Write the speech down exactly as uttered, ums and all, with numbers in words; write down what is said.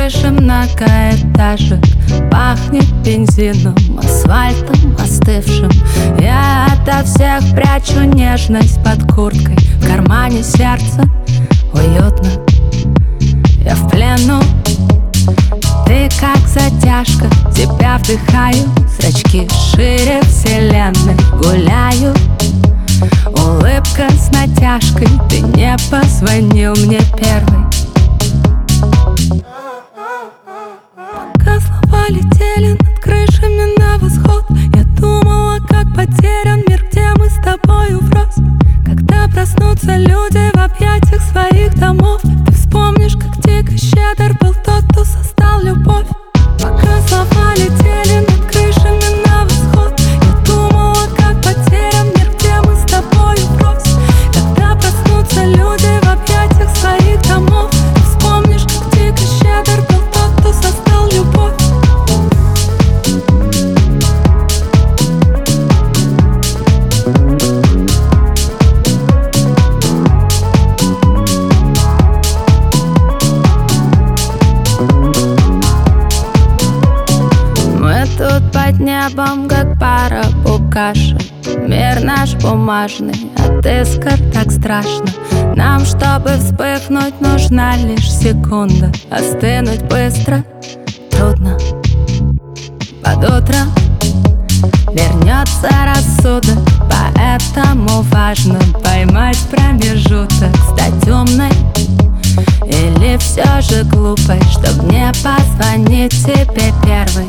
крыши многоэтажек. Пахнет бензином, асфальтом остывшим. Я ото всех прячу нежность под курткой. В кармане сердце уютно, я в плену. Ты как затяжка, тебя вдыхаю. Зрачки шире вселенной гуляю. Улыбка с натяжкой, ты не позвонил мне первый. Пока слова летели над крышами на восход, я думала, как потерян мир, где мы с тобою врозь. Когда проснутся люди в объятиях своих домов, ты вспомнишь, как дико щедр был тот, кто создал любовь. Пока слова летели над крышами на восход, я думала, как потерян мир, где мы с тобою врозь. Когда проснутся люди в объятиях своих домов, ты вспомнишь, как дико щедр был тот, кто создал любовь. Мы тут под небом, как пара букашек. Мир наш бумажный, от искр так страшно. Нам, чтобы вспыхнуть, нужна лишь секунда. Остынуть быстро трудно. Под утро вернется рассудок, поэтому важно поймать промежуток. Стать умной или все же глупой, чтоб не позвонить тебе первой.